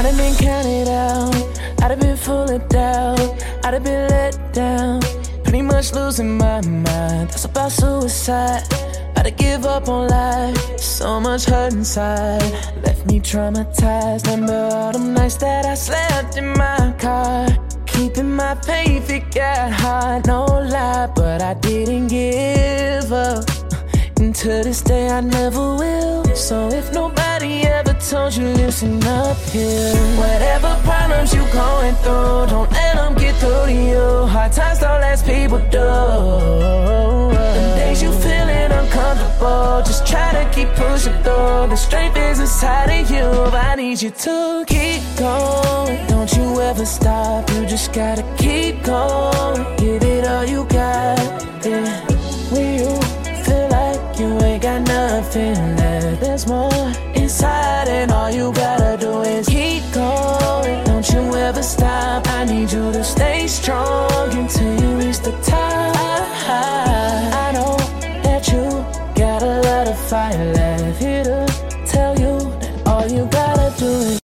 done been counted out, I'd have been full of doubt, I'd have been let down, pretty much losing my mind. That's about suicide. Had to give up on life, so much hurt inside, left me traumatized. Remember all them nights that I slept in my car, keeping my faith, it got hard, no lie, but I didn't give up. And to this day I never will. So if nobody ever told you, listen up here. Whatever problems you going through, don't let them get through to you. Hard times don't last, people do. The days you feeling uncomfortable, just try to keep pushing through. The strength is inside of you, I need you to keep going. Don't you ever stop, you just gotta keep going. Give it all you got, yeah. When you feel like you ain't got nothing left, there's more inside, and all you gotta do is keep going. Don't you ever stop, I need you to stay strong until you reach the top. I know that you got a lot of fire left here to